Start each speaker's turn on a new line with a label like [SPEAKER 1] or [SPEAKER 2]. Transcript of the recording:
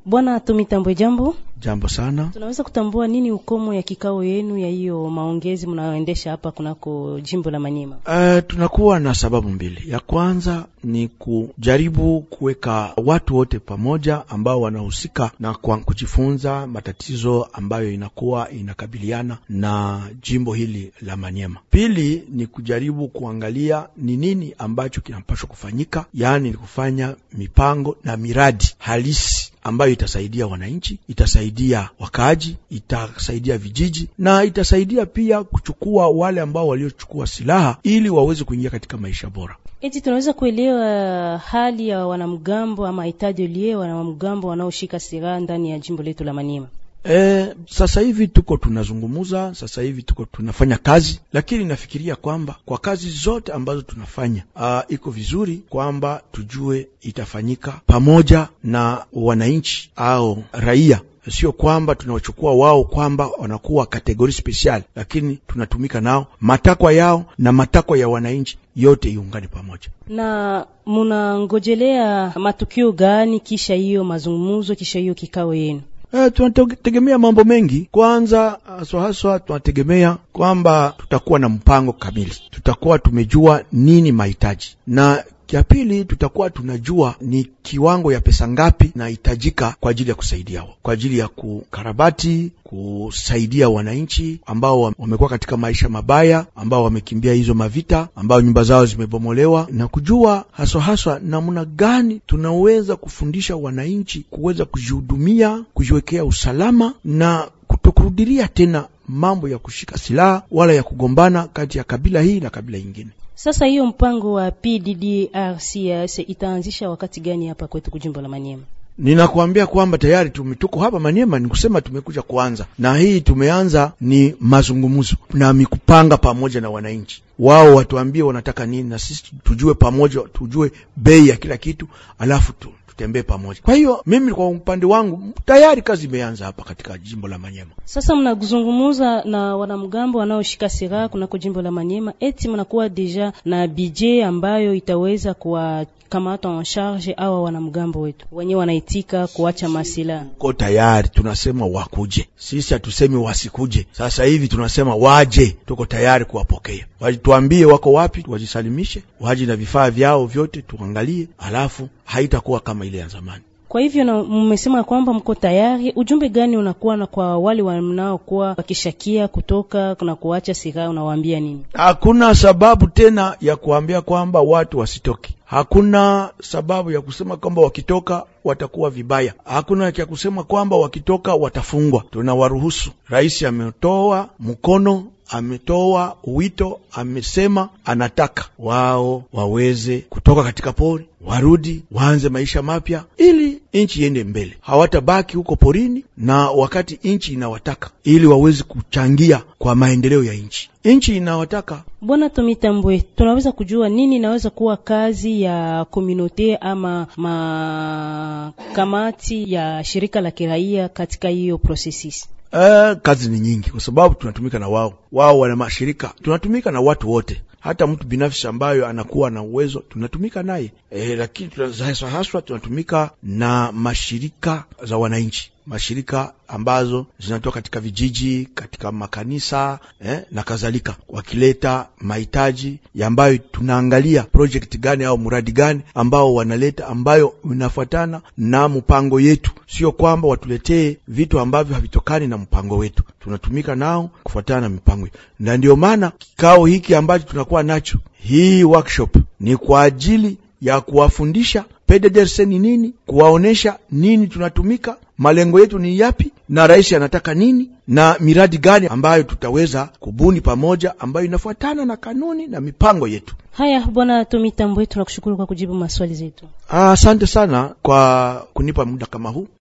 [SPEAKER 1] Bwana Tumitambwe, jambo.
[SPEAKER 2] Jambo sana.
[SPEAKER 1] Tunaweza kutambua nini ukomo ya kikao yenu ya hiyo maongezi mnaoendesha hapa kunako jimbo la Maniema?
[SPEAKER 2] Tunakuwa na sababu mbili. Ya kwanza ni kujaribu kuweka watu wote pamoja ambao wanahusika na kujifunza matatizo ambayo inakuwa inakabiliana na jimbo hili la Maniema. Pili ni kujaribu kuangalia ni nini ambacho kinapaswa kufanyika, yani ni kufanya mipango na miradi halisi ambayo itasaidia wananchi, itasaidia wakaaji, itasaidia vijiji na itasaidia pia kuchukua wale ambao waliochukua silaha ili waweze kuingia katika maisha bora.
[SPEAKER 1] Eti tunaweza kuelewa hali ya wanamgambo ama itadolie wanamgambo wanaoshika silaha ndani ya jimbo letu la Maniema?
[SPEAKER 2] Sasa hivi tuko tunazungumuza, sasa hivi tuko tunafanya kazi, lakini nafikiria kwamba kwa kazi zote ambazo tunafanya iko vizuri kwamba tujue itafanyika pamoja na wananchi au raia. Sio kwamba tunawachukua wao kwamba wanakuwa kategori special, lakini tunatumika nao, matakwa yao na matakwa ya wananchi yote iungane pamoja.
[SPEAKER 1] Na mnangojelea matukio gani kisha hiyo mazungumzo, kisha hiyo kikao yenu?
[SPEAKER 2] Tunategemea mambo mengi. Kwanza haswa tunategemea kwamba tutakuwa na mpango kamili, tutakuwa tumejua nini mahitaji, na kia pili tutakuwa tunajua ni kiwango ya pesa ngapi na hitajika kwa ajili ya kusaidia kwa ajili ya kukarabati, kusaidia wananchi ambao wamekuwa katika maisha mabaya, ambao wamekimbia hizo mavita, ambao nyumba zao zimebomolewa, na kujua haswa namna gani tunaweza kufundisha wananchi kuweza kujihudumia, kujiwekea usalama na kutokurudilia tena mambo ya kushika silaha wala ya kugombana kati ya kabila hii na kabila nyingine.
[SPEAKER 1] Sasa hiyo mpango wa PDDRCS itaanzisha wakati gani hapa kwetu kujimbo la Maniema?
[SPEAKER 2] Ninakuambia kwamba tayari tuko hapa Maniema, ni kusema tumekuja kuanza. Na hii tumeanza ni mazungumzo na mikupanga pamoja na wananchi. Wao watuambie wanataka nini na sisi tujue pamoja, tujue bei ya kila kitu, alafu tutembee pamoja. Kwa hiyo mimi kwa upande wangu tayari kazi imeanza hapa katika jimbo la Maniema.
[SPEAKER 1] Sasa mnazungumza na wanamgambo wanaoshika silaha kunako jimbo la Maniema, eti mnakuwa deja na budget ambayo itaweza kuwakamata en charge au wanamgambo wetu wenyewe wanaitika kuacha masilaha?
[SPEAKER 2] Kwa tayari tunasema wakuje, sisi hatusemi wasikuje. Sasa hivi tunasema waje, tuko tayari kuwapokea. Wajituambie wako wapi, wajisalimishe, waje na vifaa vyao vyote tuangalie, alafu haitakuwa kama ile ya zamani.
[SPEAKER 1] Kwa hivyo na mmesema kwamba mko tayari. Ujumbe gani unakuwa na kwa wale wanaokuwa wakishakia kutoka na kuacha silaha, unawaambia nini?
[SPEAKER 2] Hakuna sababu tena ya kuambia kwamba watu wasitoki. Hakuna sababu ya kusema kwamba wakitoka watakuwa vibaya. Hakuna ya kusema kwamba wakitoka watafungwa. Tunawaruhusu. Rais ametoa mkono, ametoa wito, amesema anataka wao waweze kutoka katika pori, warudi, waanze maisha mapya ili nchi iende mbele. Hawatabaki huko porini na wakati nchi inawataka ili waweze kuchangia kwa maendeleo ya nchi. Nchi inawataka.
[SPEAKER 1] Bwana Tumitambwe, tunaweza kujua nini inaweza kuwa kazi ya community ama kamati ya shirika la kiraia katika hiyo processes?
[SPEAKER 2] Kazi ni nyingi kwa sababu tunatumika na wao wana mashirika, tunatumika na watu wote, hata mtu binafsi ambayo anakuwa na uwezo tunatumika naye. Lakini haswa tunatumika na mashirika za wananchi, mashirika ambazo zinatoka katika vijiji, katika makanisa na kadhalika, wakileta mahitaji ambayo tunaangalia project gani au mradi gani ambao wanaleta ambayo unafuatana na mpango yetu. Sio kwamba watuletee vitu ambavyo havitokani na mpango wetu. Tunatumika nao kufuatana na mipango. Na ndio maana kikao hiki ambacho tunakuwa nacho, hii workshop ni kwa ajili ya kuwafundisha PDDRC ni nini, kuwaonesha nini tunatumika, malengo yetu ni yapi, na rais anataka nini, na miradi gani ambayo tutaweza kubuni pamoja ambayo inafuatana na kanuni na mipango yetu.
[SPEAKER 1] Haya, Bwana Tumitambwe, tunakushukuru kwa kujibu maswali zetu.
[SPEAKER 2] Asante sana kwa kunipa muda kama huu.